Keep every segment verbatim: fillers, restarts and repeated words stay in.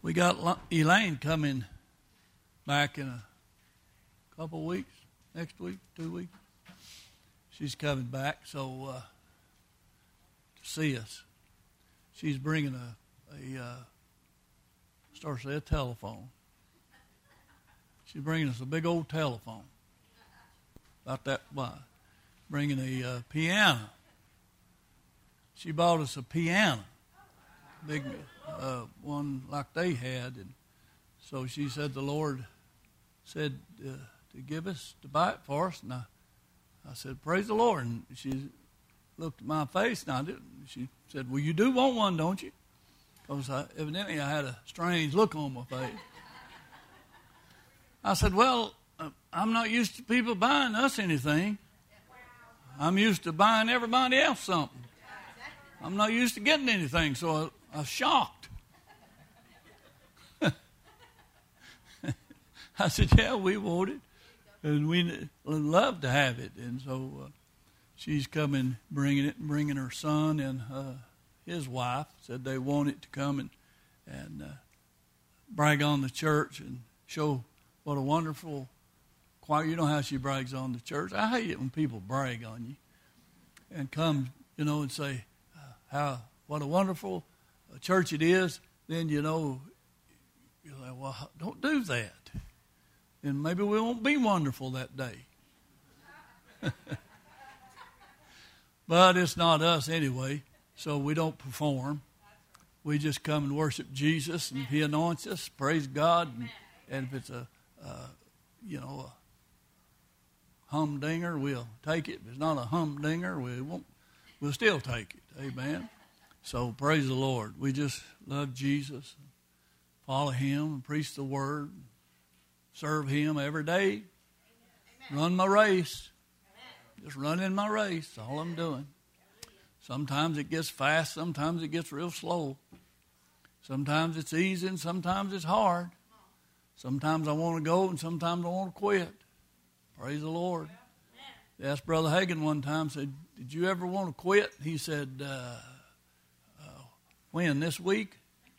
We got Elaine coming back in a couple of weeks, next week, two weeks. She's coming back, so uh, to see us. She's bringing a, a uh, starts to say a telephone. She's bringing us a big old telephone, about that wide. Bringing a uh, piano. She bought us a piano, big uh, one like they had, and so she said the Lord said uh, to give us to buy it for us, and I, I said praise the Lord, and she looked at my face, and I did. She said, "Well, you do want one, don't you?" Because I, evidently I had a strange look on my face. I said, "Well, uh, I'm not used to people buying us anything. I'm used to buying everybody else something. I'm not used to getting anything," so I, I was shocked. I said, "Yeah, we want it, and we love to have it." And so uh, she's coming, bringing it, and bringing her son and uh, his wife. Said they wanted to come and, and uh, brag on the church and show what a wonderful choir. You know how she brags on the church. I hate it when people brag on you and come, you know, and say uh, how what a wonderful uh, church it is. Then, you know, you're like, well, don't do that. And maybe we won't be wonderful that day. But it's not us anyway, so we don't perform. We just come and worship Jesus, and if He anoints us, praise God. And, and if it's a, uh, you know, a humdinger, we'll take it. If it's not a humdinger, we won't. We'll still take it. Amen. So praise the Lord. We just love Jesus, follow Him, and preach the Word, serve Him every day. Amen. Run my race. Amen. Just running my race. That's all I'm doing. Sometimes it gets fast. Sometimes it gets real slow. Sometimes it's easy and sometimes it's hard. Sometimes I want to go and sometimes I want to quit. Praise the Lord. I asked Brother Hagan one time, said, "Did you ever want to quit?" He said, uh, uh, "When, this week?"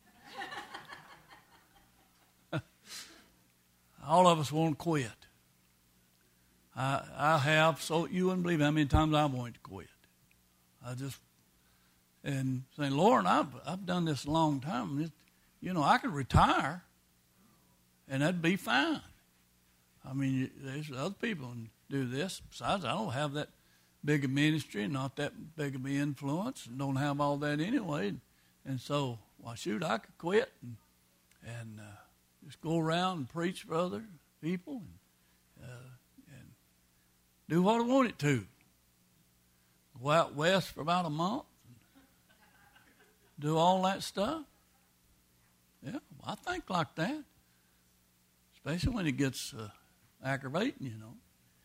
All of us want to quit. I I have, so you wouldn't believe how many times I wanted to quit. I just, and saying, "Lord, I've, I've done this a long time. It, you know, I could retire, and that'd be fine. I mean, there's other people who do this. Besides, I don't have that big a ministry, not that big of an influence, and don't have all that anyway. And so, well, shoot, I could quit and, and uh, just go around and preach for other people and, uh, and do what I wanted to. Go out west for about a month and do all that stuff. Yeah, well, I think like that, especially when it gets uh, aggravating, you know.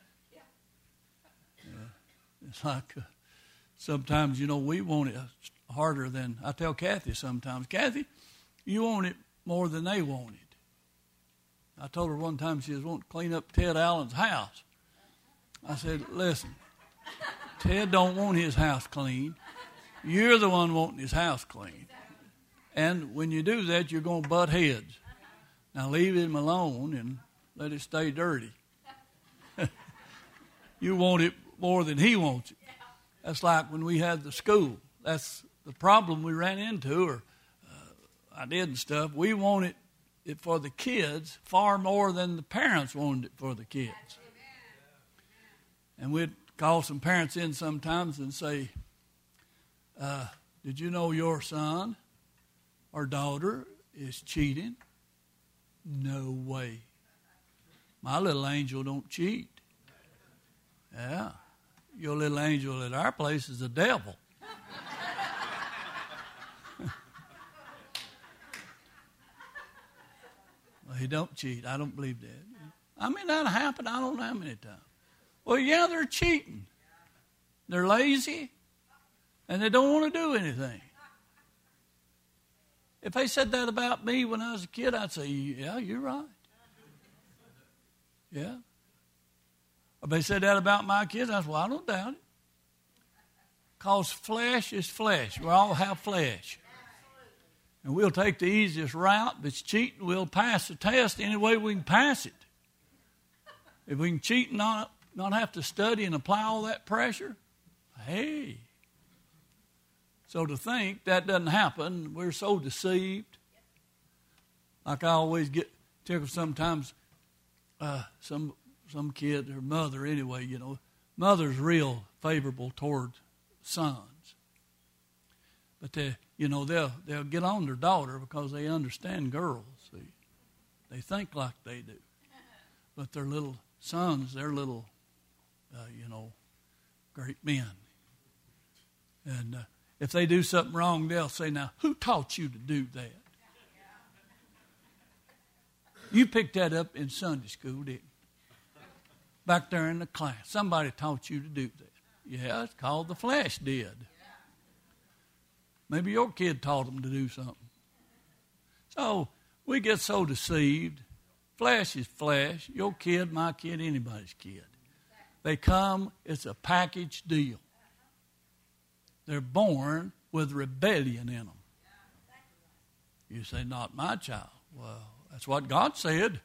Yeah, it's like uh, sometimes, you know, we want it harder than, I tell Kathy sometimes, "Kathy, you want it more than they want it." I told her one time she was wanting to clean up Ted Allen's house. I said, "Listen, Ted don't want his house clean. You're the one wanting his house clean. And when you do that, you're going to butt heads. Now leave him alone and let it stay dirty." You want it more than he wants it. That's like when we had the school. That's the problem we ran into, or uh, I did and stuff. We wanted it for the kids far more than the parents wanted it for the kids. And we'd call some parents in sometimes and say, uh, "Did you know your son or daughter is cheating?" "No way. My little angel don't cheat." "Yeah, your little angel at our place is the devil." "Well, he don't cheat. I don't believe that." I mean, that happened I don't know how many times. Well, yeah, they're cheating. They're lazy, and they don't want to do anything. If they said that about me when I was a kid, I'd say, "Yeah, you're right." Yeah. If they said that about my kids, I said, "Well, I don't doubt it." Because flesh is flesh. We all have flesh. And we'll take the easiest route. If it's cheating, we'll pass the test any way we can pass it. If we can cheat and not, not have to study and apply all that pressure, hey. So to think that doesn't happen, we're so deceived. Like I always get tickled sometimes, uh, some some kid, or mother anyway, you know, mother's real favorable toward sons. But they, you know, they'll they'll get on their daughter because they understand girls. See, they think like they do, but their little sons, they're little, uh, you know, great men. And uh, if they do something wrong, they'll say, "Now, who taught you to do that? You picked that up in Sunday school, didn't you? Back there in the class, somebody taught you to do that." Yeah, it's called the flesh did. Maybe your kid taught them to do something. So we get so deceived. Flesh is flesh. Your kid, my kid, anybody's kid. They come, it's a package deal. They're born with rebellion in them. You say, "Not my child." Well, that's what God said.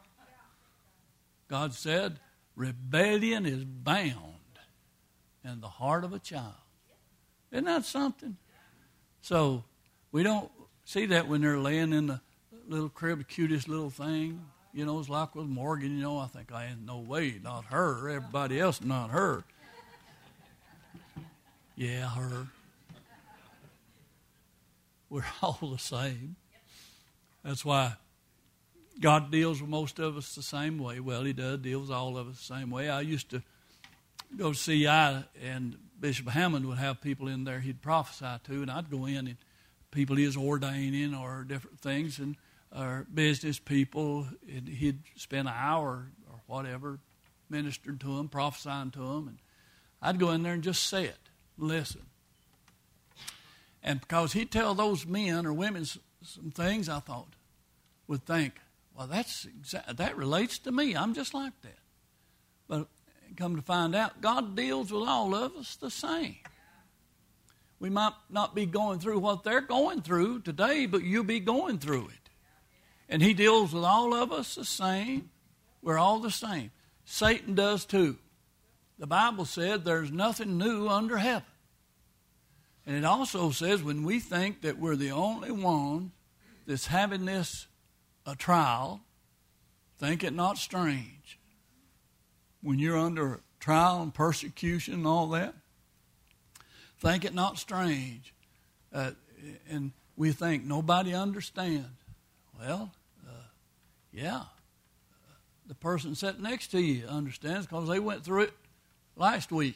God said, rebellion is bound in the heart of a child. Isn't that something? So we don't see that when they're laying in the little crib, the cutest little thing. You know, it's like with Morgan, you know, I think, I ain't no way, not her. Everybody else, not her. Yeah, her. We're all the same. That's why God deals with most of us the same way. Well, he does, deals with all of us the same way. I used to go to C I, and Bishop Hammond would have people in there he'd prophesy to, and I'd go in, and people he was ordaining or different things, and or business people, and he'd spend an hour or whatever ministering to them, prophesying to them, and I'd go in there and just sit, listen. And because he'd tell those men or women some things, I thought, would think, well, that's exa- that relates to me. I'm just like that. But come to find out, God deals with all of us the same. We might not be going through what they're going through today, but you'll be going through it. And he deals with all of us the same. We're all the same. Satan does too. The Bible said there's nothing new under heaven. And it also says when we think that we're the only one that's having this a trial, think it not strange. When you're under trial and persecution and all that, think it not strange. Uh, and we think nobody understands. Well, uh, yeah. Uh, the person sitting next to you understands because they went through it last week.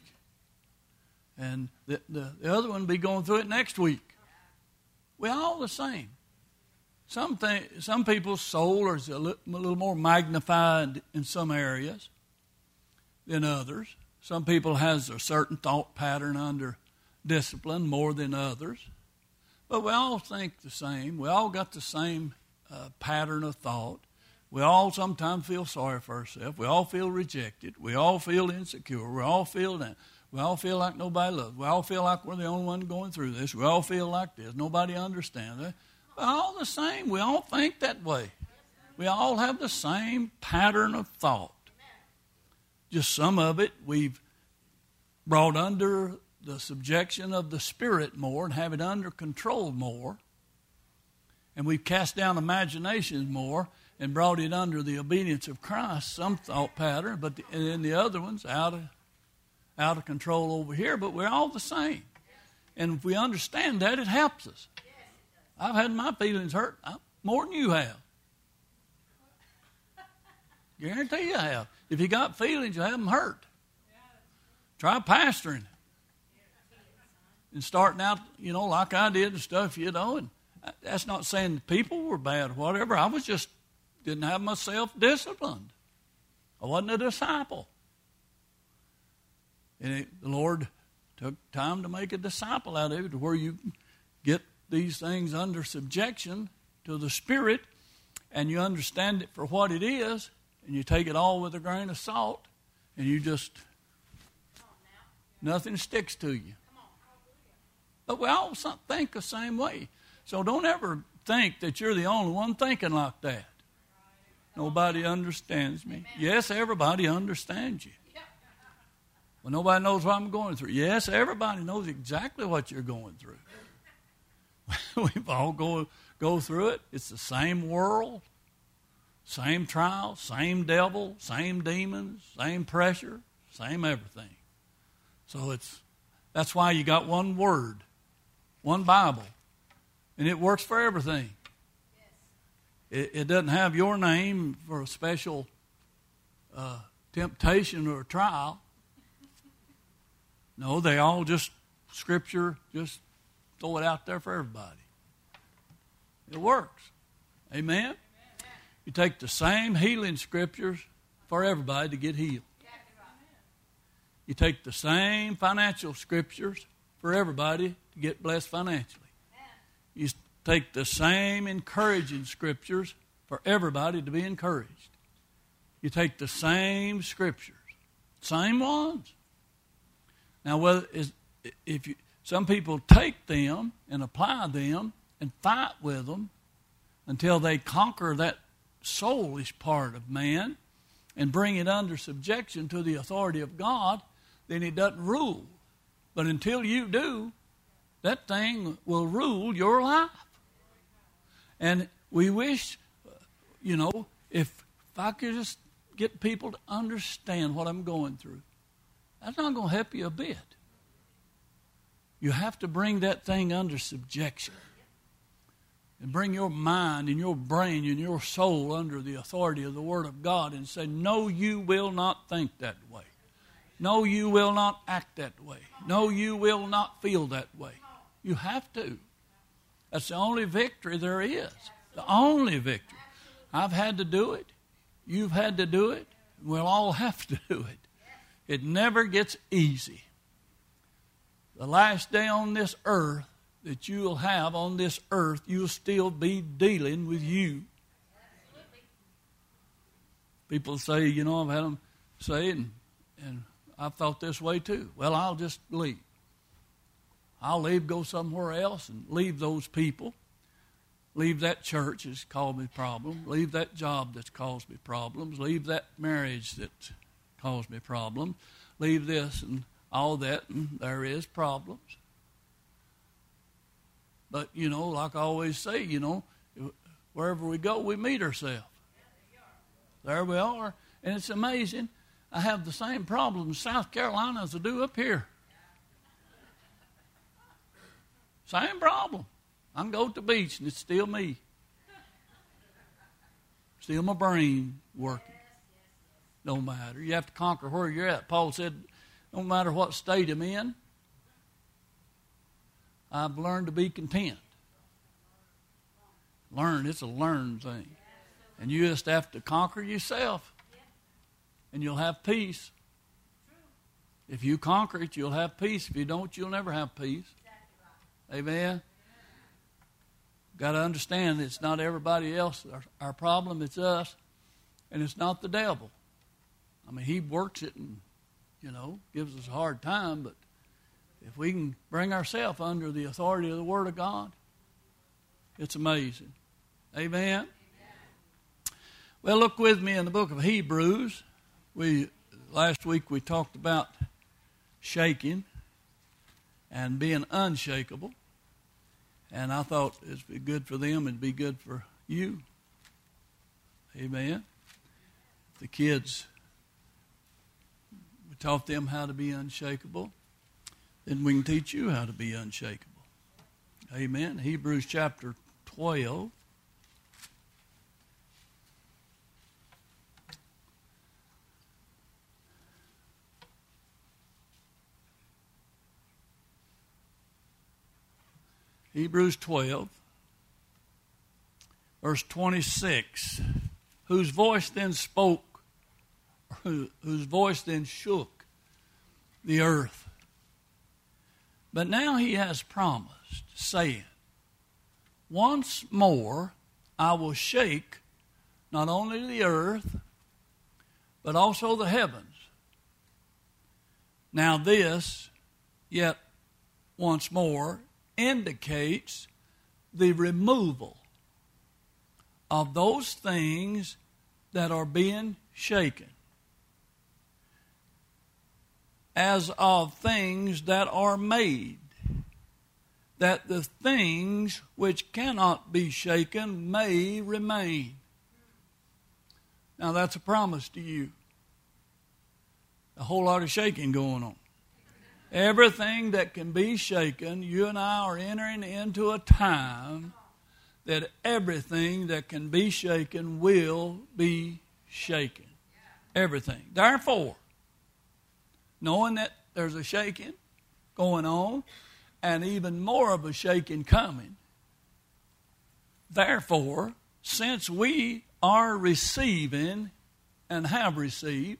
And the, the, the other one will be going through it next week. We're all the same. Some th- some people's soul is a, li- a little more magnified in some areas than others. Some people has a certain thought pattern under discipline more than others. But we all think the same. We all got the same uh, pattern of thought. We all sometimes feel sorry for ourselves. We all feel rejected. We all feel insecure. We all feel that. We all feel like nobody loves. We all feel like we're the only one going through this. We all feel like this. Nobody understands it. But all the same, we all think that way. We all have the same pattern of thought. Just some of it we've brought under the subjection of the Spirit more and have it under control more. And we've cast down imaginations more and brought it under the obedience of Christ, some thought pattern, but the, and then the other ones out of out of control over here, but we're all the same. And if we understand that, it helps us. I've had my feelings hurt more than you have. Guarantee you have. If you got feelings, you have them hurt. Try pastoring. And starting out, you know, like I did and stuff, you know, and that's not saying people were bad or whatever. I was just, didn't have myself disciplined. I wasn't a disciple. And it, the Lord took time to make a disciple out of it to where you get these things under subjection to the Spirit and you understand it for what it is and you take it all with a grain of salt and you just, nothing sticks to you. But we all think the same way. So don't ever think that you're the only one thinking like that. Nobody understands me. Yes, everybody understands you. Well, nobody knows what I'm going through. Yes, everybody knows exactly what you're going through. We've all go, go through it. It's the same world, same trial, same devil, same demons, same pressure, same everything. So it's that's why you got one word, one Bible, and it works for everything. It, it doesn't have your name for a special uh, temptation or trial. No, they all just, Scripture, just throw it out there for everybody. It works. Amen? Amen? You take the same healing Scriptures for everybody to get healed. You take the same financial Scriptures for everybody to get blessed financially. You take the same encouraging Scriptures for everybody to be encouraged. You take the same Scriptures, same ones. Now, whether is if you, some people take them and apply them and fight with them until they conquer that soulish part of man and bring it under subjection to the authority of God, then it doesn't rule. But until you do, that thing will rule your life. And we wish, you know, if, if I could just get people to understand what I'm going through. That's not going to help you a bit. You have to bring that thing under subjection. And bring your mind and your brain and your soul under the authority of the Word of God and say, no, you will not think that way. No, you will not act that way. No, you will not feel that way. You have to. That's the only victory there is. The only victory. I've had to do it. You've had to do it. We'll all have to do it. It never gets easy. The last day on this earth that you'll have on this earth, you'll still be dealing with you. People say, you know, I've had them say, and, and I've thought this way too. Well, I'll just leave. I'll leave, go somewhere else, and leave those people. Leave that church that's caused me problems. Leave that job that's caused me problems. Leave that marriage that's caused me problems. Leave this and all that, and there is problems. But, you know, like I always say, you know, wherever we go, we meet ourselves. There we are. And it's amazing. I have the same problems in South Carolina as I do up here. Same problem. I can go to the beach and it's still me. Still my brain working. Don't matter. You have to conquer where you're at. Paul said, no matter what state I'm in, I've learned to be content. Learn, it's a learned thing. And you just have to conquer yourself. And you'll have peace. If you conquer it, you'll have peace. If you don't, you'll never have peace. Amen? Got to understand it's not everybody else. Our, our problem, it's us. And it's not the devil. I mean, he works it and, you know, gives us a hard time. But if we can bring ourselves under the authority of the Word of God, it's amazing. Amen? Amen? Well, look with me in the book of Hebrews. We last week we talked about shaking and being unshakable. And I thought it'd be good for them, it'd be good for you. Amen? The kids, we taught them how to be unshakable. Then we can teach you how to be unshakable. Amen? Hebrews chapter twelve. Hebrews twelve, verse twenty-six. Whose voice then spoke, who, whose voice then shook the earth. But now he has promised, saying, once more I will shake not only the earth, but also the heavens. Now this, yet once more, indicates the removal of those things that are being shaken, as of things that are made, that the things which cannot be shaken may remain. Now that's a promise to you. A whole lot of shaking going on. Everything that can be shaken, you and I are entering into a time that everything that can be shaken will be shaken. Everything. Therefore, knowing that there's a shaking going on and even more of a shaking coming, therefore, since we are receiving and have received,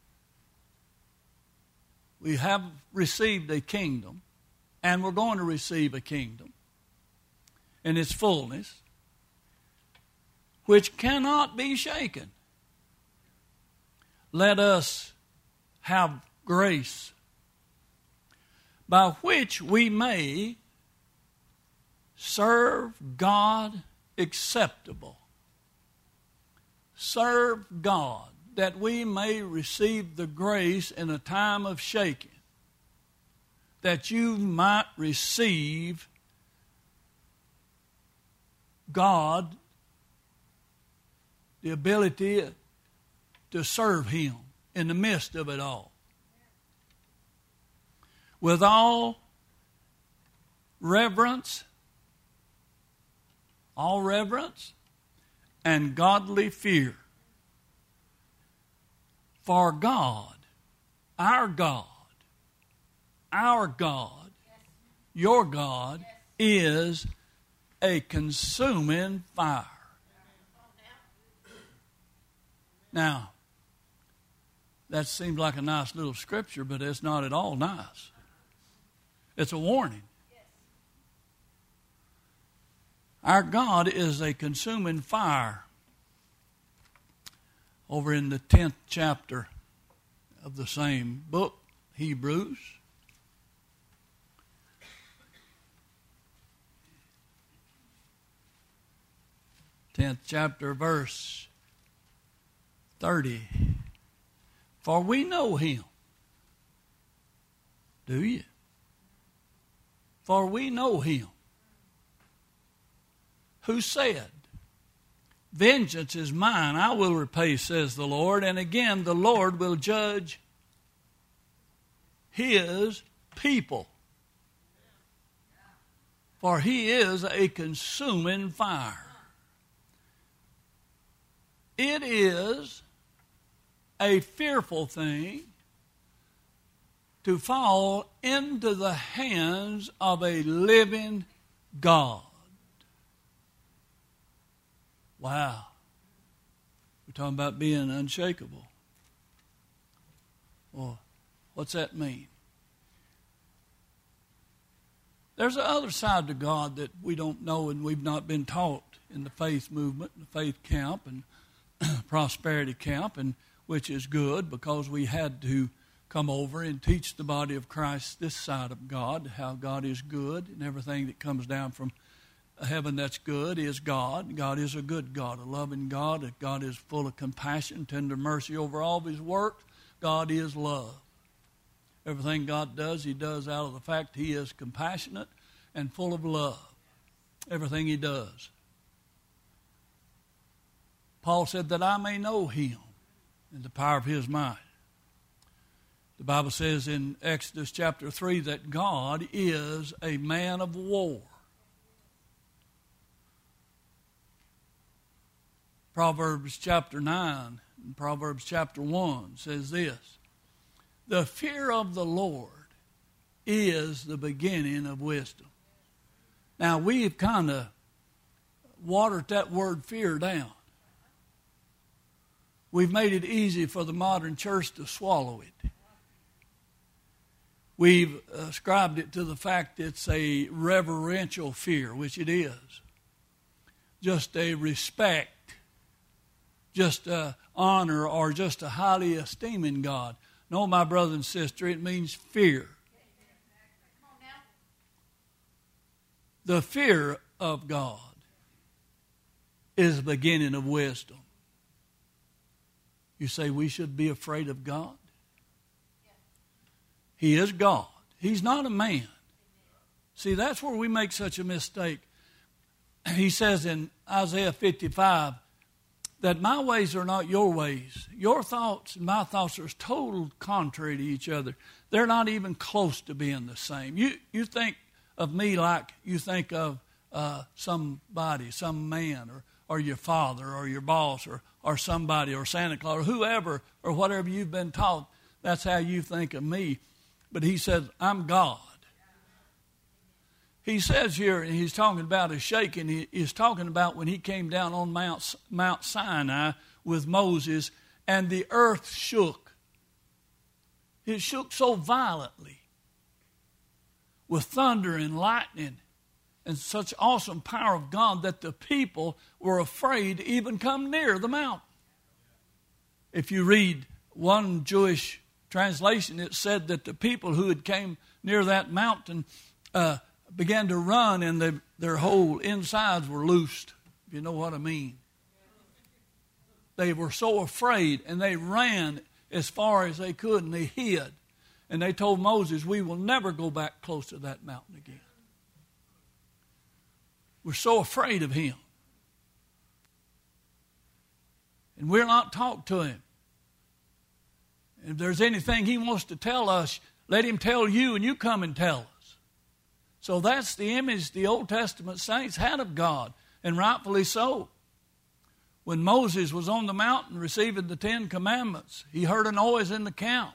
we have received a kingdom, and we're going to receive a kingdom in its fullness, which cannot be shaken. Let us have grace by which we may serve God acceptable. Serve God, that we may receive the grace in a time of shaking, that you might receive God, the ability to serve Him in the midst of it all. With all reverence, all reverence, and godly fear. For God, our God, our God, your God is a consuming fire. Now, that seems like a nice little scripture, but it's not at all nice. It's a warning. Our God is a consuming fire. Over in the tenth chapter of the same book, Hebrews, tenth chapter, verse thirty. For we know Him. Do you? For we know Him, who said, vengeance is mine, I will repay, says the Lord. And again, the Lord will judge His people. For He is a consuming fire. It is a fearful thing to fall into the hands of a living God. Wow. We're talking about being unshakable. Well, what's that mean? There's the other side to God that we don't know and we've not been taught in the faith movement, the faith camp and prosperity camp, and which is good because we had to come over and teach the body of Christ this side of God, how God is good, and everything that comes down from heaven that's good is God. God is a good God, a loving God. God is full of compassion, tender mercy over all of His works. God is love. Everything God does, He does out of the fact He is compassionate and full of love. Everything He does. Paul said that I may know Him and the power of His might. The Bible says in Exodus chapter three that God is a man of war. Proverbs chapter nine and Proverbs chapter one says this, the fear of the Lord is the beginning of wisdom. Now we've kind of watered that word fear down. We've made it easy for the modern church to swallow it. We've ascribed it to the fact it's a reverential fear, which it is. Just a respect, just a honor, or just a highly esteeming God. No, my brother and sister, it means fear. The fear of God. is the beginning of wisdom. You say we should be afraid of God? He is God. He's not a man. See, that's where we make such a mistake. He says in Isaiah fifty-five that my ways are not your ways. Your thoughts and my thoughts are total contrary to each other. They're not even close to being the same. You, you think of me like you think of uh, somebody, some man, or, or your father, or your boss, or, or somebody, or Santa Claus, or whoever, or whatever you've been taught. That's how you think of me. But he says, I'm God. He says here, and he's talking about a shaking, he, he's talking about when he came down on Mount, Mount Sinai with Moses, and the earth shook. It shook so violently with thunder and lightning and such awesome power of God that the people were afraid to even come near the mountain. If you read one Jewish translation, it said that the people who had came near that mountain uh, began to run, and they, their whole insides were loosed, if you know what I mean. They were so afraid, and they ran as far as they could, and they hid. And they told Moses, we will never go back close to that mountain again. We're so afraid of him. And we're not talking to him. If there's anything he wants to tell us, let him tell you, and you come and tell us. So that's the image the Old Testament saints had of God, and rightfully so. When Moses was on the mountain receiving the Ten Commandments, he heard a noise in the camp.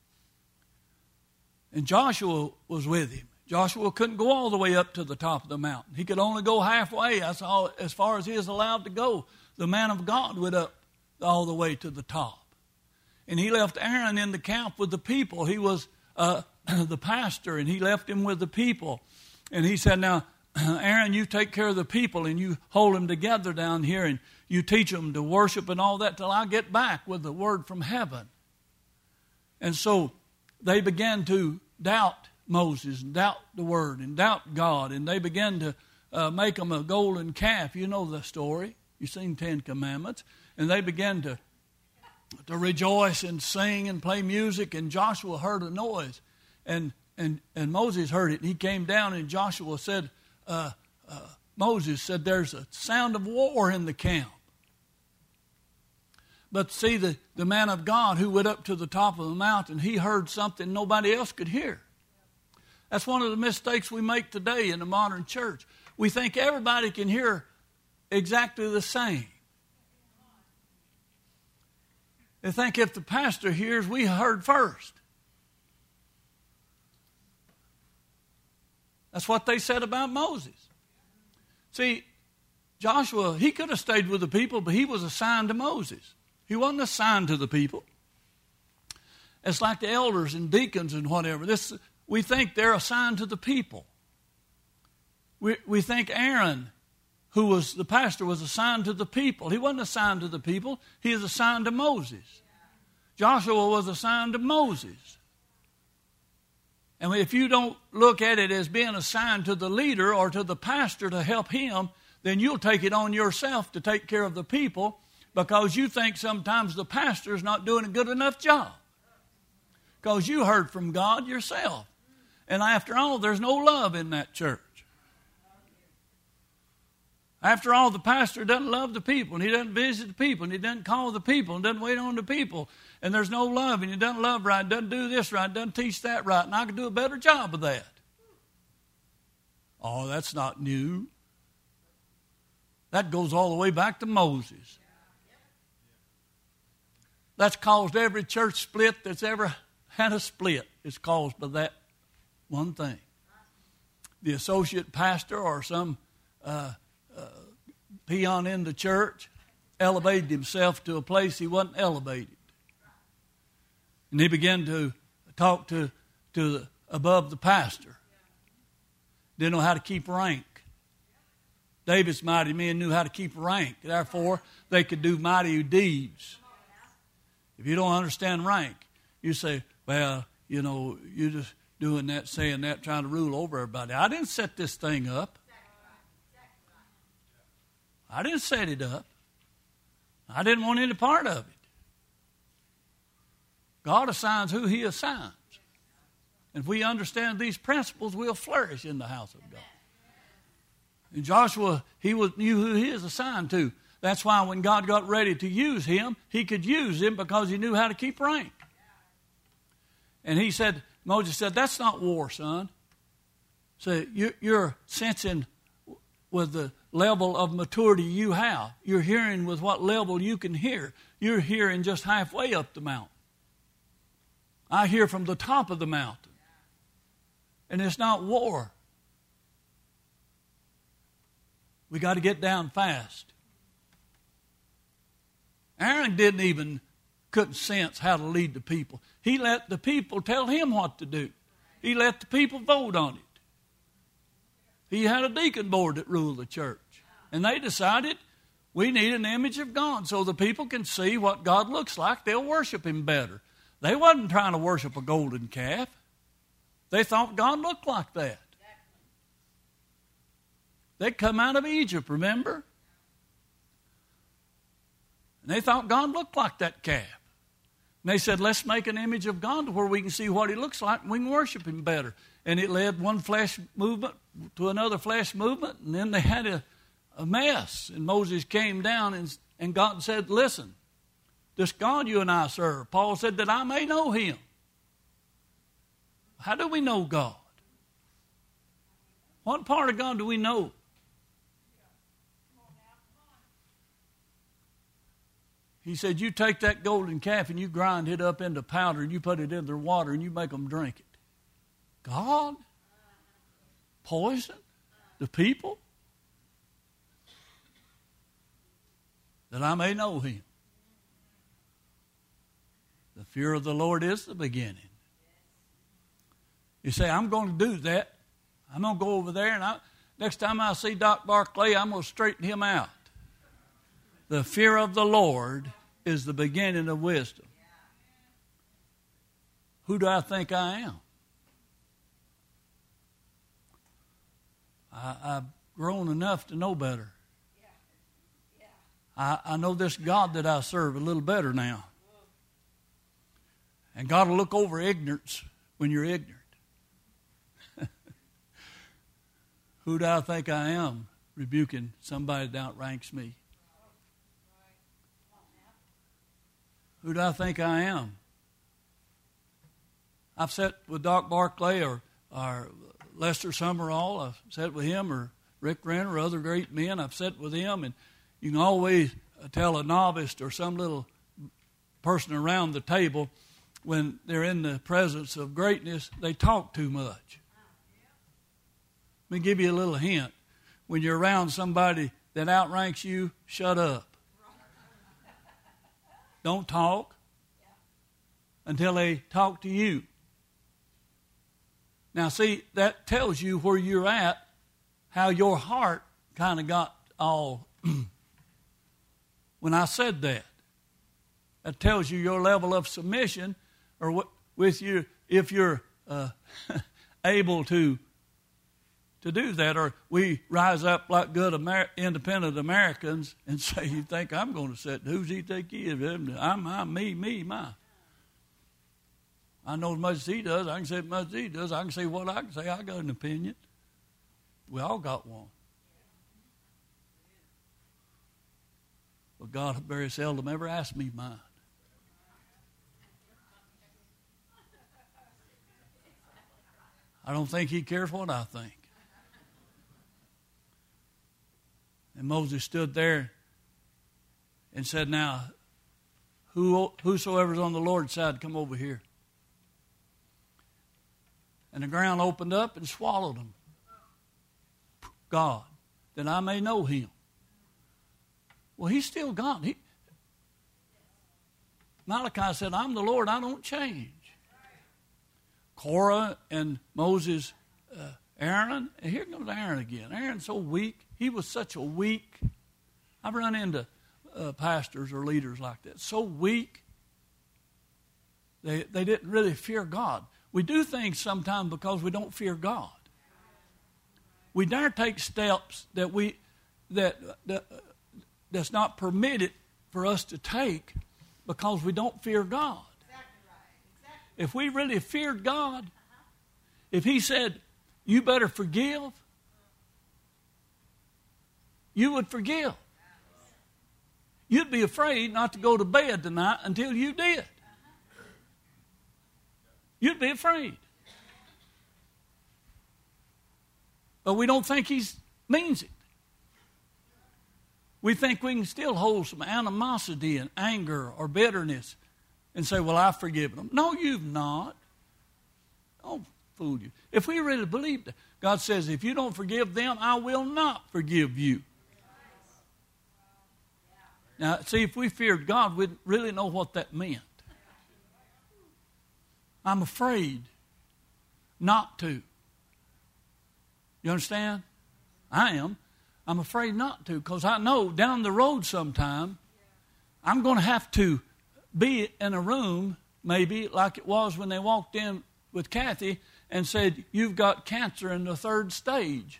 And Joshua was with him. Joshua couldn't go all the way up to the top of the mountain. He could only go halfway. That's all, as far as he is allowed to go. The man of God went up all the way to the top. And he left Aaron in the camp with the people. He was uh, the pastor, and he left him with the people. And he said, now, Aaron, you take care of the people, and you hold them together down here, and you teach them to worship and all that till I get back with the word from heaven. And so they began to doubt Moses and doubt the word and doubt God, and they began to uh, make them a golden calf. You know the story. You've seen Ten Commandments. And they began to, to rejoice and sing and play music, and Joshua heard a noise. And And and Moses heard it, and he came down, and Joshua said, uh, uh, Moses said, there's a sound of war in the camp. But see, the, the man of God who went up to the top of the mountain, he heard something nobody else could hear. That's one of the mistakes we make today in the modern church. We think everybody can hear exactly the same. They think if the pastor hears, we heard first. That's what they said about Moses. See, Joshua, he could have stayed with the people, but he was assigned to Moses. He wasn't assigned to the people. It's like the elders and deacons and whatever. This, we think they're assigned to the people. We, we think Aaron, who was the pastor, was assigned to the people. He wasn't assigned to the people. He was assigned to Moses. Joshua was assigned to Moses. And if you don't look at it as being assigned to the leader or to the pastor to help him, then you'll take it on yourself to take care of the people because you think sometimes the pastor is not doing a good enough job. Because you heard from God yourself. And after all, there's no love in that church. After all, the pastor doesn't love the people, and he doesn't visit the people, and he doesn't call the people, and doesn't wait on the people, and there's no love, and he doesn't love right, doesn't do this right, doesn't teach that right, and I could do a better job of that. Oh, that's not new. That goes all the way back to Moses. That's caused every church split that's ever had a split. It's caused by that one thing. The associate pastor or some uh, uh, peon in the church elevated himself to a place he wasn't elevated. And he began to talk to, to the, above the pastor. Didn't know how to keep rank. David's mighty men knew how to keep rank. Therefore, they could do mighty deeds. If you don't understand rank, you say, well, you know, you're just doing that, saying that, trying to rule over everybody. I didn't set this thing up. I didn't set it up. I didn't want any part of it. God assigns who he assigns. And if we understand these principles, we'll flourish in the house of God. And Joshua, he was, knew who he is assigned to. That's why when God got ready to use him, he could use him because he knew how to keep rank. And he said, Moses said, that's not war, son. So you're sensing with the level of maturity you have. You're hearing with what level you can hear. You're hearing just halfway up the mountain. I hear from the top of the mountain. And it's not war. We got to get down fast. Aaron didn't even, couldn't sense how to lead the people. He let the people tell him what to do. He let the people vote on it. He had a deacon board that ruled the church. And they decided we need an image of God so the people can see what God looks like. They'll worship him better. They wasn't trying to worship a golden calf. They thought God looked like that. They'd come out of Egypt, remember? And they thought God looked like that calf. And they said, let's make an image of God where we can see what he looks like and we can worship him better. And it led one flesh movement to another flesh movement, and then they had a, a mess. And Moses came down, and, and God said, listen, this God you and I serve, Paul said, that I may know him. How do we know God? What part of God do we know? He said, you take that golden calf and you grind it up into powder and you put it in their water and you make them drink it. God? Poison? The people? That I may know him. The fear of the Lord is the beginning. You say, I'm going to do that. I'm going to go over there and I, next time I see Doc Barclay, I'm going to straighten him out. The fear of the Lord is the beginning of wisdom. Who do I think I am? I, I've grown enough to know better. I, I know this God that I serve a little better now. And God will look over ignorance when you're ignorant. Who do I think I am rebuking somebody that outranks me? Who do I think I am? I've sat with Doc Barclay or, or Lester Summerall. I've sat with him or Rick Renner or other great men. I've sat with him, and you can always tell a novice or some little person around the table when they're in the presence of greatness, they talk too much. Let me give you a little hint. When you're around somebody that outranks you, shut up. Don't talk until they talk to you. Now, see, that tells you where you're at, how your heart kind of got all... when I said that. That tells you your level of submission, or what, with you, if you're uh, able to to do that, or we rise up like good Amer- independent Americans and say, you think I'm going to sit, who's he think he is? I'm, I'm me, me, my. I know as much as he does. I can say as much as he does. I can say what I can say. I got an opinion. We all got one. But God very seldom ever asked me mine. I don't think he cares what I think. And Moses stood there and said, now, who, whosoever's on the Lord's side, come over here. And the ground opened up and swallowed him. God, that I may know him. Well, he's still God. He, Malachi said, I'm the Lord, I don't change. Korah and Moses, uh, Aaron, and here comes Aaron again. Aaron's so weak. He was such a weak. I've run into uh, pastors or leaders like that. So weak. They, they didn't really fear God. We do things sometimes because we don't fear God. We dare take steps that we that, that that's not permitted for us to take because we don't fear God. If we really feared God, if He said, you better forgive, you would forgive. You'd be afraid not to go to bed tonight until you did. You'd be afraid. But we don't think He means it. We think we can still hold some animosity and anger or bitterness and say, well, I've forgiven them. No, you've not. Don't fool you. If we really believe that, God says, if you don't forgive them, I will not forgive you. Now, see, if we feared God, we'd really know what that meant. I'm afraid not to. You understand? I am. I'm afraid not to because I know down the road sometime I'm going to have to be in a room maybe like it was when they walked in with Kathy and said, you've got cancer in the third stage.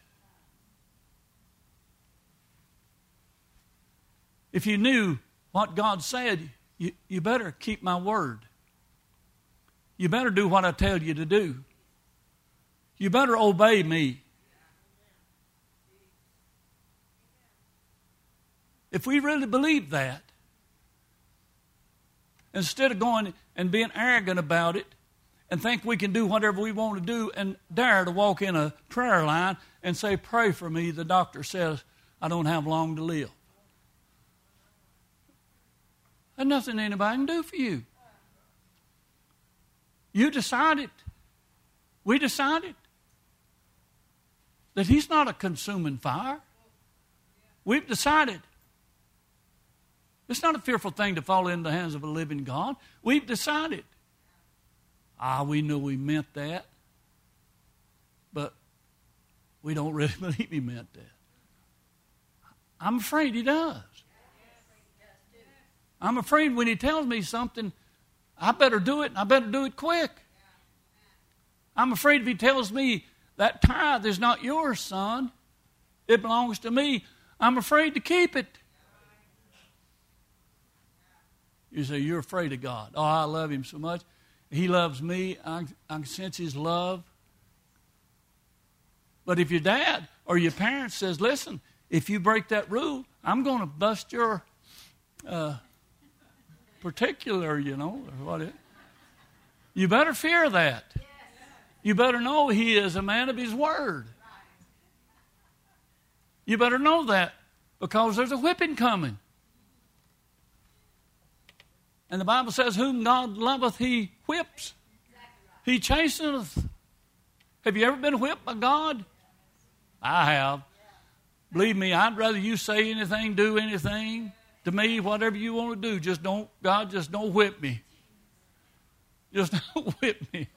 If you knew what God said, you, you better keep my word. You better do what I tell you to do. You better obey me. If we really believe that, instead of going and being arrogant about it and think we can do whatever we want to do and dare to walk in a prayer line and say, pray for me, the doctor says I don't have long to live. There's nothing anybody can do for you. You decided, we decided that He's not a consuming fire. We've decided. It's not a fearful thing to fall into the hands of a living God. We've decided. Ah, we know we meant that. But we don't really believe He meant that. I'm afraid He does. I'm afraid when He tells me something, I better do it, and I better do it quick. I'm afraid if He tells me that tithe is not yours, son, it belongs to me, I'm afraid to keep it. You say, you're afraid of God. Oh, I love Him so much. He loves me. I, I can sense His love. But if your dad or your parents says, listen, if you break that rule, I'm going to bust your uh, particular, you know, or what it is. You better fear that. You better know He is a man of His word. You better know that because there's a whipping coming. And the Bible says, whom God loveth, He whips. He chasteneth. Have you ever been whipped by God? I have. Believe me, I'd rather you say anything, do anything to me, whatever you want to do. Just don't, God, just don't whip me. Just don't whip me.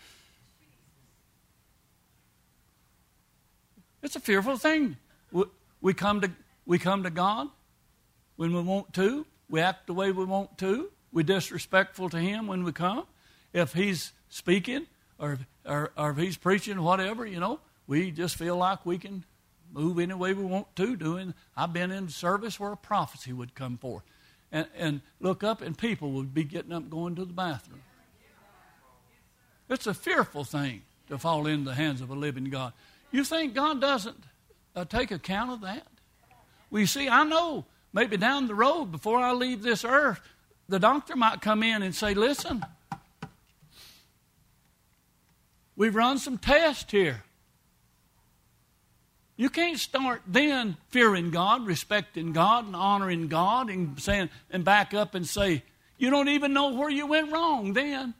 It's a fearful thing. We come to, we come to God when we want to. We act the way we want to. We're disrespectful to Him when we come. If He's speaking or, or, or if He's preaching, whatever, you know, we just feel like we can move any way we want to. Doing, I've been in service where a prophecy would come forth. And, and look up and people would be getting up going to the bathroom. It's a fearful thing to fall into the hands of a living God. You think God doesn't uh, take account of that? Well, you see, I know maybe down the road before I leave this earth, the doctor might come in and say, listen, we've run some tests here. You can't start then fearing God, respecting God, and honoring God, and saying and back up and say, you don't even know where you went wrong then.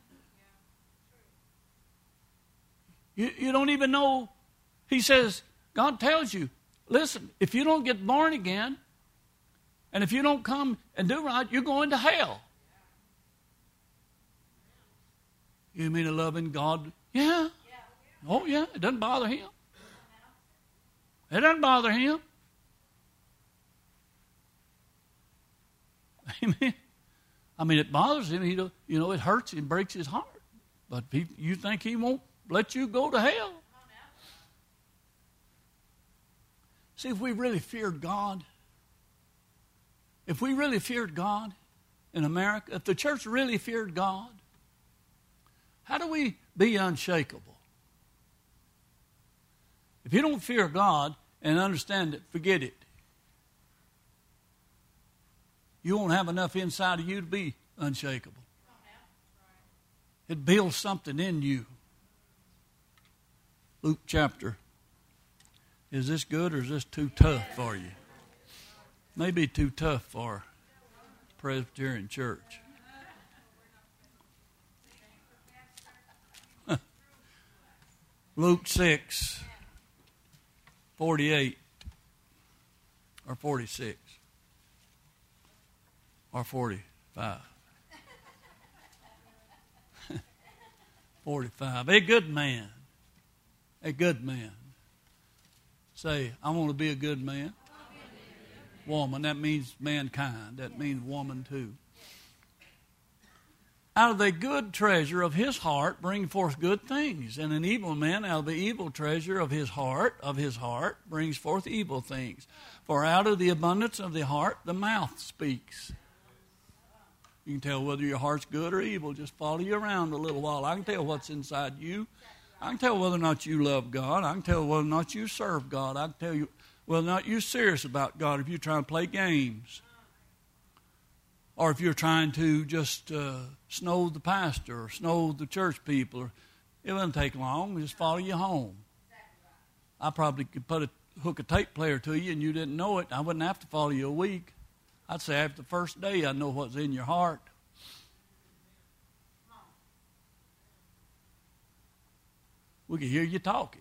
You, you don't even know. He says, God tells you, listen, if you don't get born again, and if you don't come and do right, you're going to hell. You mean a loving God? Yeah. Oh, yeah. It doesn't bother Him. It doesn't bother Him. Amen. I mean, it bothers Him. He, you know, it hurts Him, breaks His heart. But he, you think He won't let you go to hell? See, if we really feared God, If we really feared God in America, if the church really feared God, how do we be unshakable? If you don't fear God and understand it, forget it. You won't have enough inside of you to be unshakable. It builds something in you. Luke chapter. Is this good or is this too tough for you? Maybe too tough for Presbyterian Church. Luke six, forty-eight or forty-six or forty-five. forty-five. A good man. A good man. Say, I want to be a good man. Woman, that means mankind. That means woman too. Out of the good treasure of his heart bring forth good things, and an evil man out of the evil treasure of his heart, of his heart, brings forth evil things. For out of the abundance of the heart the mouth speaks. You can tell whether your heart's good or evil. Just follow you around a little while. I can tell what's inside you. I can tell whether or not you love God. I can tell whether or not you serve God. I can tell you whether or not you're serious about God if you're trying to play games. Or if you're trying to just uh, snow the pastor or snow the church people. Or, it wouldn't take long. Just follow you home. I probably could put a hook a tape player to you and you didn't know it. I wouldn't have to follow you a week. I'd say after the first day, I know what's in your heart. We can hear you talking.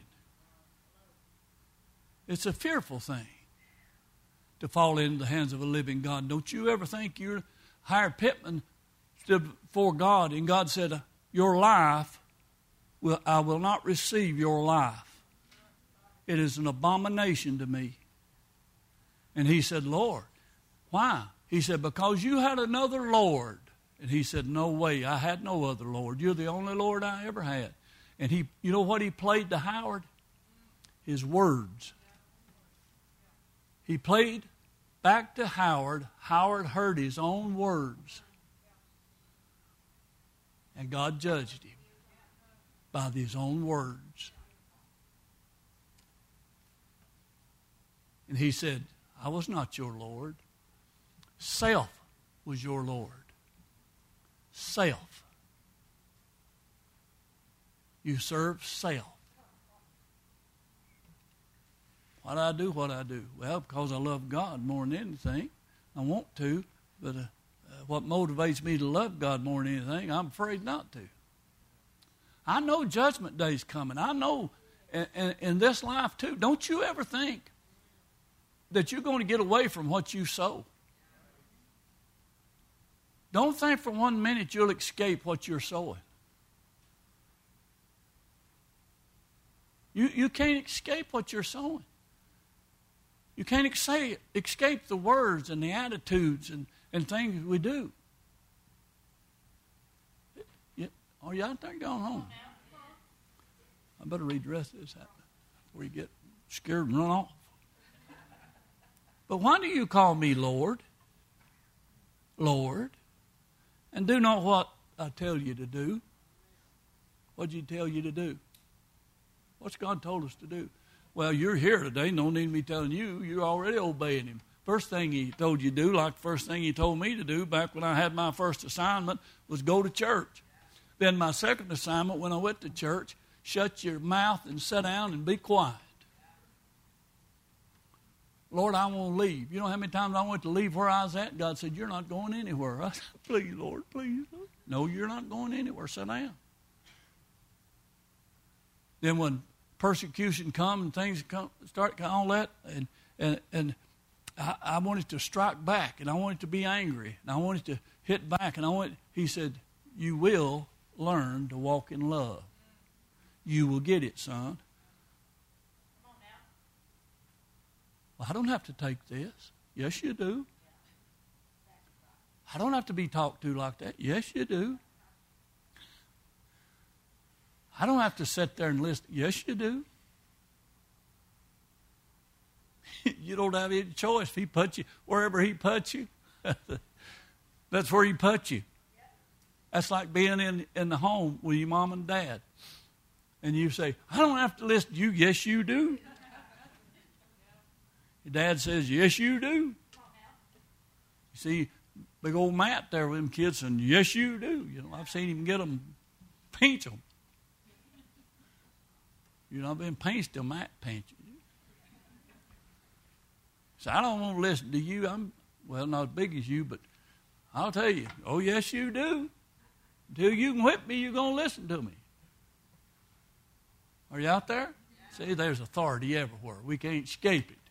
It's a fearful thing to fall into the hands of a living God. Don't you ever think you're hired pitman stood before God and God said, your life, will, I will not receive your life. It is an abomination to me. And he said, Lord, why? He said, because you had another Lord. And he said, no way, I had no other Lord. You're the only Lord I ever had. And he, you know what he played to Howard? His words. He played back to Howard. Howard heard his own words. And God judged him by his own words. And he said, I was not your Lord. Self was your Lord. Self. You serve self. Why do I do what I do? Well, because I love God more than anything. I want to, but uh, uh, what motivates me to love God more than anything, I'm afraid not to. I know judgment day's coming. I know in, in, in this life too. Don't you ever think that you're going to get away from what you sow. Don't think for one minute you'll escape what you're sowing. You, you can't escape what you're sowing. You can't escape, escape the words and the attitudes and, and things we do. You, are you out there going home? I better read the rest of this before you get scared and run off. But why do you call me Lord? Lord. And do not what I tell you to do. What did he tell you to do? What's God told us to do? Well, you're here today. No need me telling you. You're already obeying him. First thing he told you to do, like the first thing he told me to do back when I had my first assignment, was go to church. Then my second assignment when I went to church, shut your mouth and sit down and be quiet. Lord, I want to leave. You know how many times I went to leave where I was at? God said, you're not going anywhere. I said, please, Lord, please. Lord. No, you're not going anywhere. Sit down. Then when persecution come and things come, start all that, and and, and I, I wanted to strike back, and I wanted to be angry, and I wanted to hit back, and I want. He said, you will learn to walk in love. You will get it, son. Well, I don't have to take this. Yes, you do. I don't have to be talked to like that. Yes, you do. I don't have to sit there and listen. Yes, you do. You don't have any choice. If he puts you wherever he puts you, That's where he put you. That's like being in, in the home with your mom and dad. And you say, I don't have to listen to you. Yes, you do. Your dad says, yes, you do. You see big old Matt there with them kids, and yes, you do. You know, I've seen him get them, pinch them. You know, I've been pinched till Matt pinches you. So I don't want to listen to you. I'm, well, not as big as you, but I'll tell you, oh, yes, you do. Until you can whip me, you're going to listen to me. Are you out there? Yeah. See, there's authority everywhere. We can't escape it.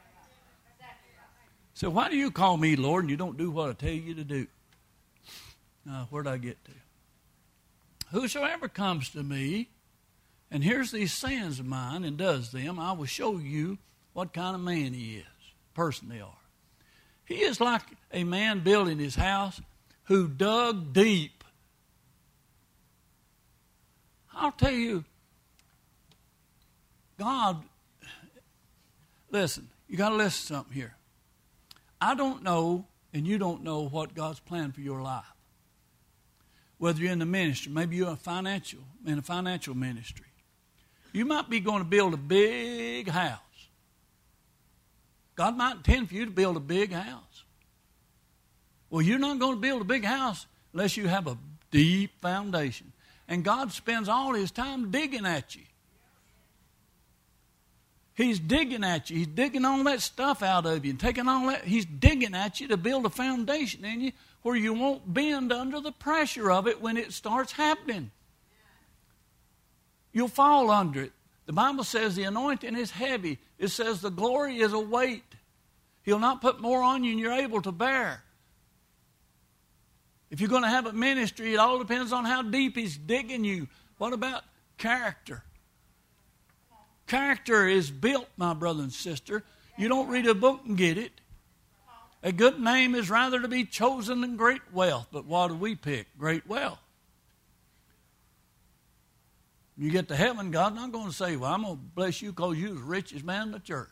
So why do you call me Lord and you don't do what I tell you to do? Now, where'd I get to? Whosoever comes to me and hears these sayings of mine and does them, I will show you what kind of man he is, person they are. He is like a man building his house who dug deep. I'll tell you, God, listen, you got to listen to something here. I don't know, and you don't know what God's plan for your life. Whether you're in the ministry, maybe you're a financial, in a financial ministry. You might be going to build a big house. God might intend for you to build a big house. Well, you're not going to build a big house unless you have a deep foundation. And God spends all his time digging at you. He's digging at you. He's digging all that stuff out of you and taking all that. He's digging at you to build a foundation in you where you won't bend under the pressure of it when it starts happening. You'll fall under it. The Bible says the anointing is heavy. It says the glory is a weight. He'll not put more on you than you're able to bear. If you're going to have a ministry, it all depends on how deep he's digging you. What about character? Character is built, my brother and sister. You don't read a book and get it. A good name is rather to be chosen than great wealth. But what do we pick? Great wealth. You get to heaven, God's not going to say, well, I'm going to bless you because you're the richest man in the church.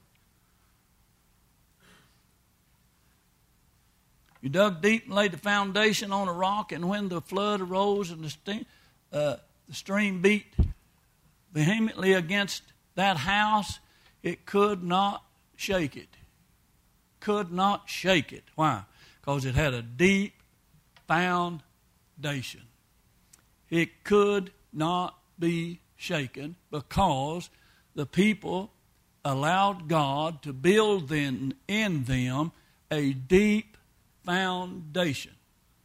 You dug deep and laid the foundation on a rock, and when the flood arose and the, steam, uh, the stream beat vehemently against that house, it could not shake it. Could not shake it. Why? Because it had a deep foundation. It could not be shaken because the people allowed God to build in, in them a deep foundation.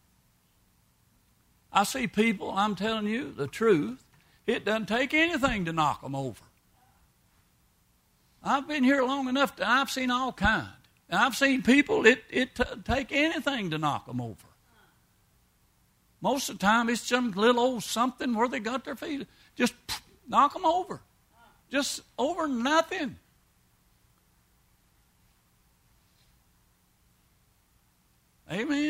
I see people, I'm telling you the truth, it doesn't take anything to knock them over. I've been here long enough that I've seen all kinds. And I've seen people, it, it t- take anything to knock them over. Most of the time, it's some little old something where they got their feet. Just pff, knock them over. Just over nothing. Amen.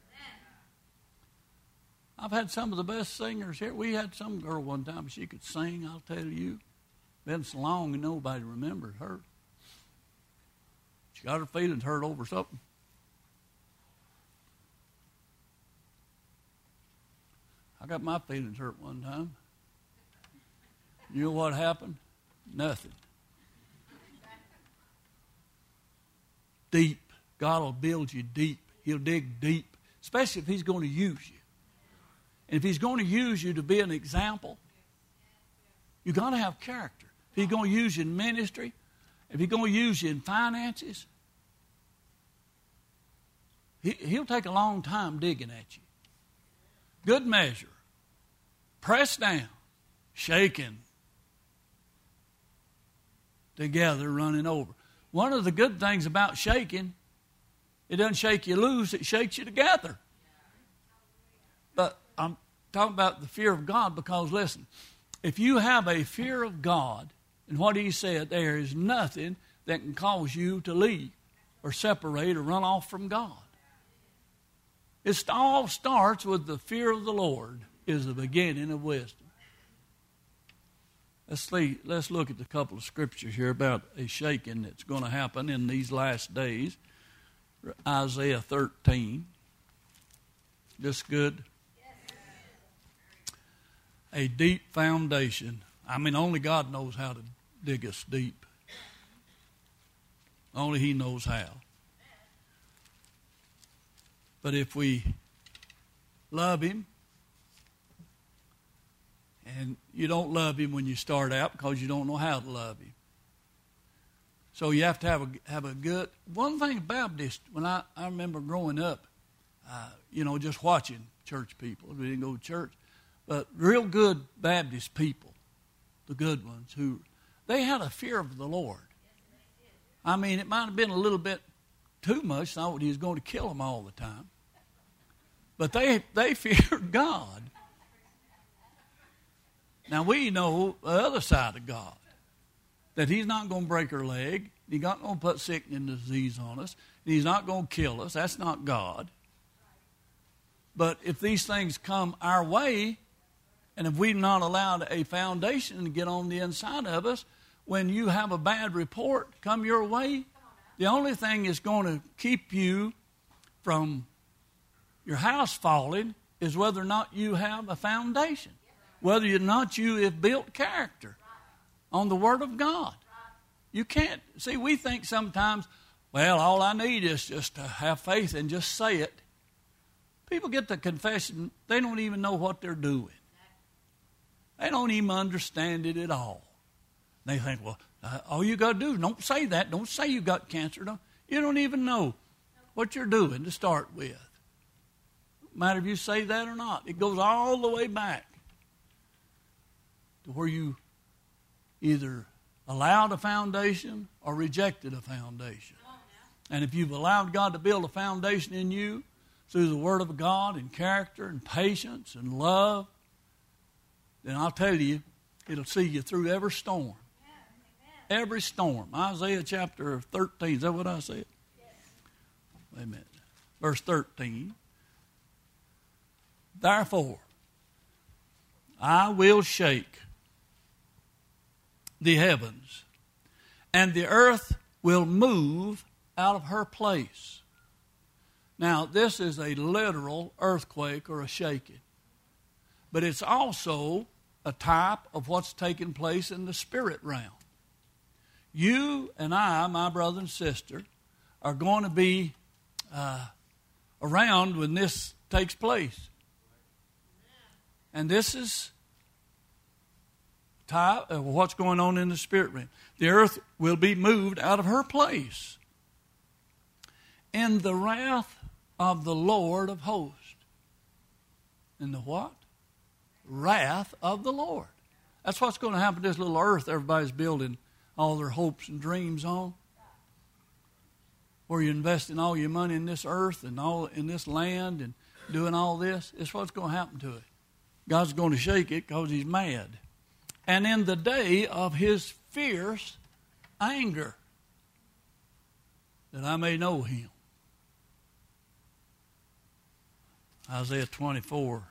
I've had some of the best singers here. We had some girl one time, she could sing, I'll tell you. Been so long and nobody remembered her. She got her feelings hurt over something. I got my feelings hurt one time. You know what happened? Nothing. Deep. God will build you deep. He'll dig deep, especially if he's going to use you. And if he's going to use you to be an example, you've got to have character. If he's going to use you in ministry, if he's going to use you in finances, he, he'll take a long time digging at you. Good measure. Pressed down. Shaken. Together, running over. One of the good things about shaking, it doesn't shake you loose, it shakes you together. But I'm talking about the fear of God because, listen, if you have a fear of God, and what he said, there is nothing that can cause you to leave or separate or run off from God. It all starts with the fear of the Lord is the beginning of wisdom. Let's, see, let's look at a couple of scriptures here about a shaking that's going to happen in these last days. Isaiah thirteen. This good? A deep foundation. I mean, only God knows how to dig us deep. Only He knows how. But if we love Him, and you don't love Him when you start out because you don't know how to love Him. So you have to have a have a good. One thing Baptist, when I, I remember growing up, uh, you know, just watching church people. We didn't go to church, but real good Baptist people, the good ones who they had a fear of the Lord. I mean, it might have been a little bit too much. Thought He was going to kill them all the time, but they they feared God. Now we know the other side of God. That He's not going to break her leg. He's not going to put sickness and disease on us. He's not going to kill us. That's not God. But if these things come our way, and if we've not allowed a foundation to get on the inside of us, when you have a bad report come your way, the only thing that's going to keep you from your house falling is whether or not you have a foundation. Whether or not you have built character on the Word of God. You can't. See, we think sometimes, well, all I need is just to have faith and just say it. People get the confession, they don't even know what they're doing. They don't even understand it at all. They think, well, uh, all you got to do is don't say that. Don't say you got cancer. Don't, you don't even know what you're doing to start with. No matter if you say that or not. It goes all the way back to where you either allowed a foundation or rejected a foundation. And if you've allowed God to build a foundation in you through the Word of God and character and patience and love, then I'll tell you, it'll see you through every storm. Every storm. Isaiah chapter thirteen. Is that what I said? Wait a minute. Verse thirteen. Therefore, I will shake the heavens, and the earth will move out of her place. Now, this is a literal earthquake or a shaking, but it's also a type of what's taking place in the spirit realm. You and I, my brother and sister, are going to be uh, around when this takes place. And this is type of what's going on in the spirit realm. The earth will be moved out of her place in the wrath of the Lord of hosts. In the what? Wrath of the Lord. That's what's going to happen to this little earth everybody's building all their hopes and dreams on. Where you're investing all your money in this earth and all in this land and doing all this. It's what's going to happen to it. God's going to shake it because He's mad. And in the day of His fierce anger, that I may know Him. Isaiah twenty-four.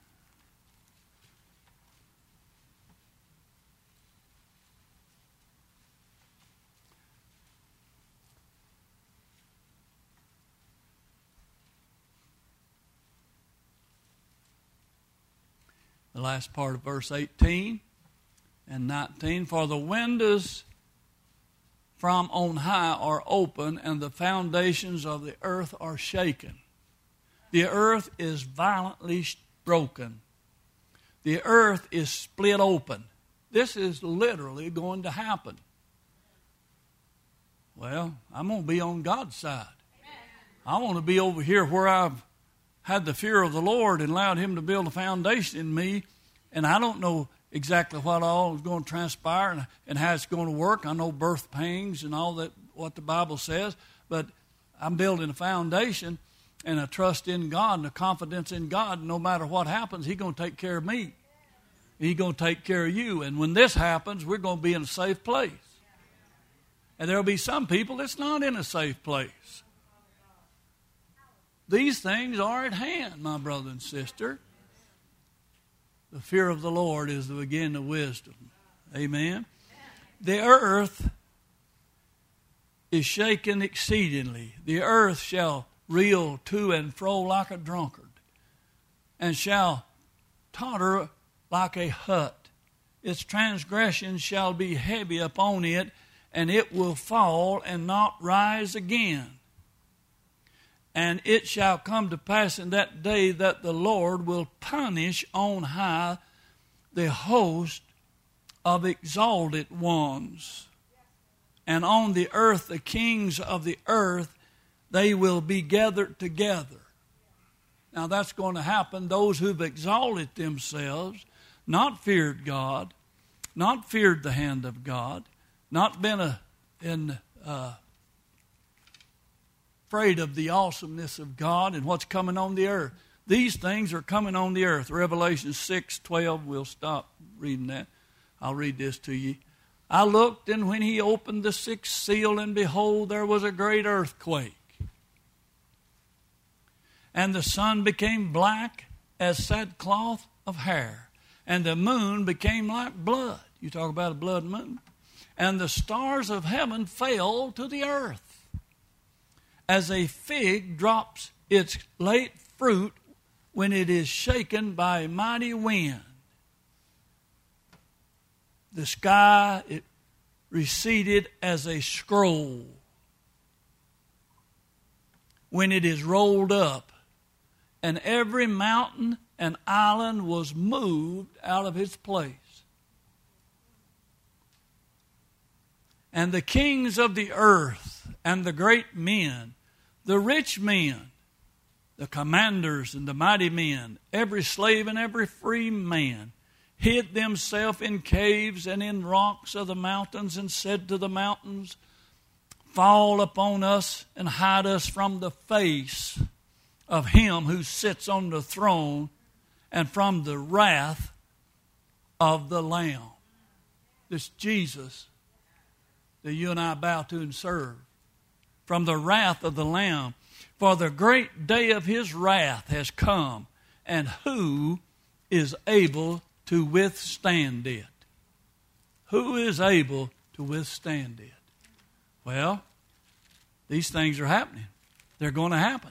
The last part of verse eighteen and nineteen. For the windows from on high are open, and the foundations of the earth are shaken. The earth is violently broken. The earth is split open. This is literally going to happen. Well, I'm going to be on God's side. I want to be over here where I've had the fear of the Lord and allowed Him to build a foundation in me. And I don't know exactly what all is going to transpire and, and how it's going to work. I know birth pangs and all that, what the Bible says. But I'm building a foundation and a trust in God and a confidence in God. No matter what happens, He's going to take care of me. He's going to take care of you. And when this happens, we're going to be in a safe place. And there will be some people that's not in a safe place. These things are at hand, my brother and sister. The fear of the Lord is the beginning of wisdom. Amen. The earth is shaken exceedingly. The earth shall reel to and fro like a drunkard, and shall totter like a hut. Its transgressions shall be heavy upon it, and it will fall and not rise again. And it shall come to pass in that day that the Lord will punish on high the host of exalted ones. And on the earth the kings of the earth, they will be gathered together. Now that's going to happen. Those who've exalted themselves, not feared God, not feared the hand of God, not been a, in, uh, afraid of the awesomeness of God and what's coming on the earth. These things are coming on the earth. Revelation six twelve, we'll stop reading that. I'll read this to you. I looked, and when he opened the sixth seal, and behold, there was a great earthquake. And the sun became black as sackcloth of hair, and the moon became like blood. You talk about a blood moon. And the stars of heaven fell to the earth, as a fig drops its late fruit when it is shaken by a mighty wind. The sky, it receded as a scroll when it is rolled up, and every mountain and island was moved out of its place. And the kings of the earth and the great men, the rich men, the commanders and the mighty men, every slave and every free man, hid themselves in caves and in rocks of the mountains, and said to the mountains, fall upon us and hide us from the face of him who sits on the throne and from the wrath of the Lamb. This Jesus that you and I bow to and serve. From the wrath of the Lamb. For the great day of his wrath has come, and who is able to withstand it? Who is able to withstand it? Well, these things are happening. They're going to happen.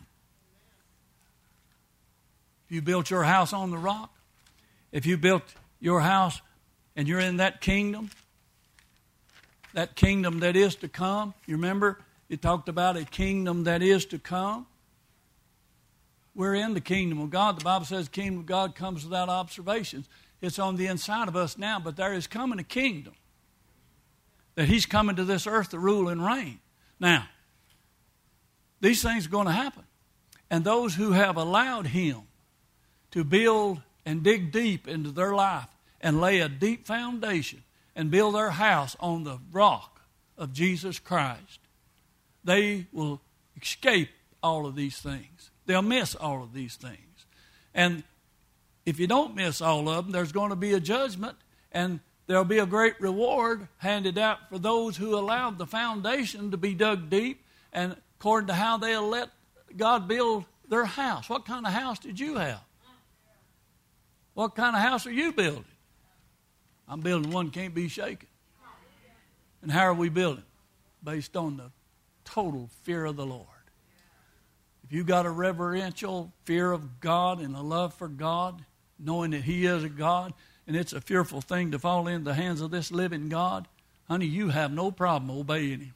If you built your house on the rock, if you built your house and you're in that kingdom, that kingdom that is to come, you remember it talked about a kingdom that is to come. We're in the kingdom of God. The Bible says the kingdom of God comes without observations. It's on the inside of us now, but there is coming a kingdom that he's coming to this earth to rule and reign. Now, these things are going to happen. And those who have allowed him to build and dig deep into their life and lay a deep foundation and build their house on the rock of Jesus Christ, they will escape all of these things. They'll miss all of these things. And if you don't miss all of them, there's going to be a judgment, and there'll be a great reward handed out for those who allowed the foundation to be dug deep and according to how they'll let God build their house. What kind of house did you have? What kind of house are you building? I'm building one that can't be shaken. And how are we building? Based on the total fear of the Lord. If you got a reverential fear of God and a love for God, knowing that he is a God, and it's a fearful thing to fall into the hands of this living God, honey, you have no problem obeying him.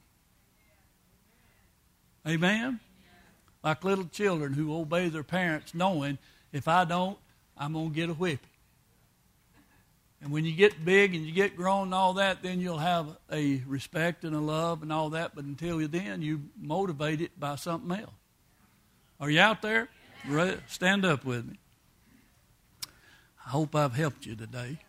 Amen? Like little children who obey their parents, knowing if I don't, I'm going to get a whipping. And when you get big and you get grown and all that, then you'll have a respect and a love and all that. But until then, you motivate it by something else. Are you out there? Stand up with me. I hope I've helped you today.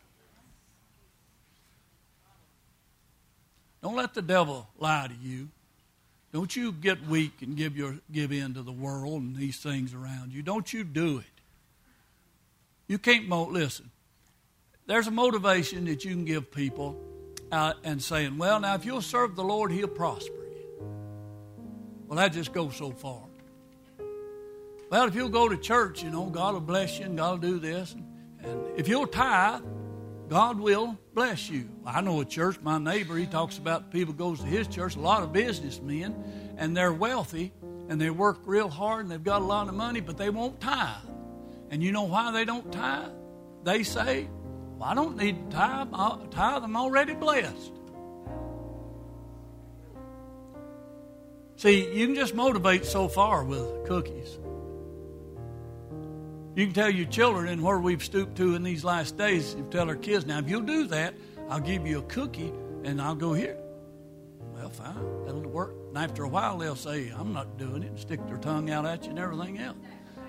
Don't let the devil lie to you. Don't you get weak and give your give in to the world and these things around you. Don't you do it. You can't, mo- listen, there's a motivation that you can give people out and saying, well, now if you'll serve the Lord, he'll prosper you. Well, that just goes so far. Well, if you'll go to church, you know, God will bless you and God will do this. And, and if you'll tithe, God will bless you. I know a church, my neighbor, he talks about people goes to his church, a lot of businessmen, and they're wealthy, and they work real hard, and they've got a lot of money, but they won't tithe. And you know why they don't tithe? They say, well, I don't need to tithe. I'll tithe. I'm already blessed. See, you can just motivate so far with cookies. You can tell your children and where we've stooped to in these last days. You tell our kids, now, if you'll do that, I'll give you a cookie, and I'll go here. Well, fine. That'll work. And after a while, they'll say, I'm not doing it, and stick their tongue out at you and everything else.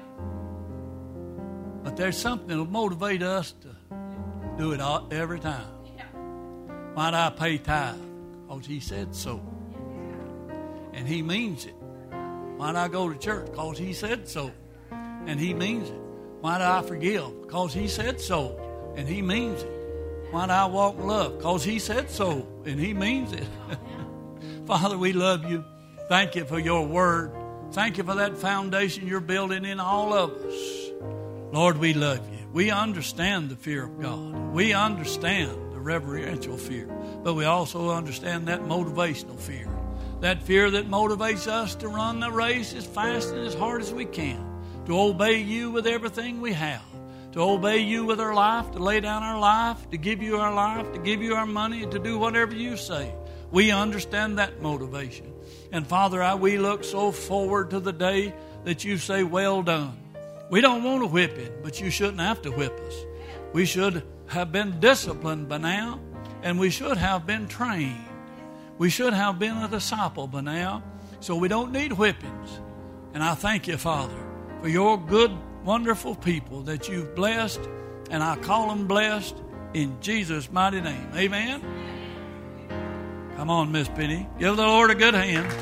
But there's something that will motivate us to do it all, every time. Why do I pay tithe? Because he said so. And he means it. Why do I go to church? Because he said so. And he means it. Why do I forgive? Because he said so, and he means it. Why do I walk in love? Because he said so, and he means it. Father, we love you. Thank you for your word. Thank you for that foundation you're building in all of us. Lord, we love you. We understand the fear of God. We understand the reverential fear, but we also understand that motivational fear. That fear that motivates us to run the race as fast and as hard as we can. To obey you with everything we have, to obey you with our life, to lay down our life, to give you our life, to give you our money, to do whatever you say. We understand that motivation. And Father, I, we look so forward to the day that you say, well done. We don't want to whip it, but you shouldn't have to whip us. We should have been disciplined by now, and we should have been trained. We should have been a disciple by now, so we don't need whippings. And I thank you, Father, for your good, wonderful people that you've blessed, and I call them blessed in Jesus' mighty name. Amen? Come on, Miss Penny. Give the Lord a good hand.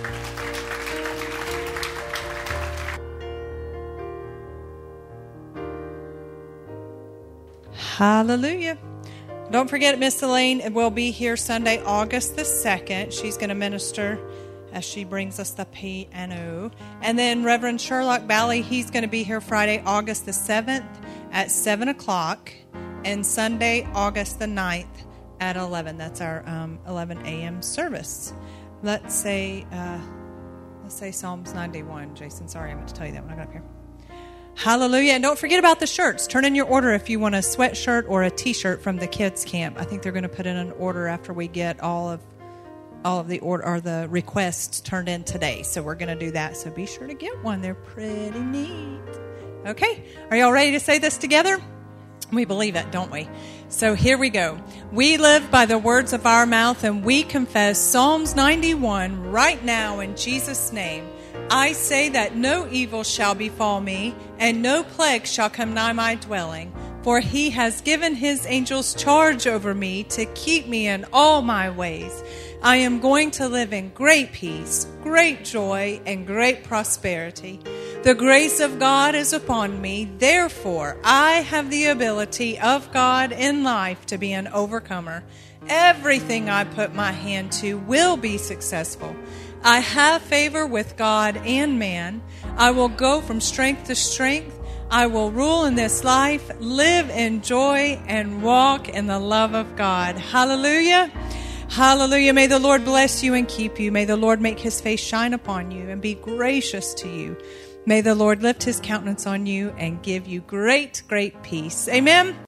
Hallelujah. Don't forget, Miss Elaine will be here Sunday, August the second. She's going to minister as she brings us the piano. And then Reverend Sherlock Bally, he's going to be here Friday, August the seventh at seven o'clock. And Sunday, August the ninth at eleven. That's our um, eleven a.m. service. Let's say, uh, let's say Psalms ninety-one. Jason, sorry, I meant to tell you that when I got up here. Hallelujah. And don't forget about the shirts. Turn in your order if you want a sweatshirt or a t-shirt from the kids camp. I think they're going to put in an order after we get all of all of the order or the requests turned in today. So we're going to do that. So be sure to get one. They're pretty neat. Okay. Are y'all ready to say this together? We believe it, don't we? So here we go. We live by the words of our mouth, and we confess Psalms ninety-one right now in Jesus' name. I say that no evil shall befall me, and no plague shall come nigh my dwelling. For he has given his angels charge over me to keep me in all my ways. I am going to live in great peace, great joy, and great prosperity. The grace of God is upon me. Therefore, I have the ability of God in life to be an overcomer. Everything I put my hand to will be successful. I have favor with God and man. I will go from strength to strength. I will rule in this life, live in joy, and walk in the love of God. Hallelujah. Hallelujah. May the Lord bless you and keep you. May the Lord make his face shine upon you and be gracious to you. May the Lord lift his countenance on you and give you great, great peace. Amen.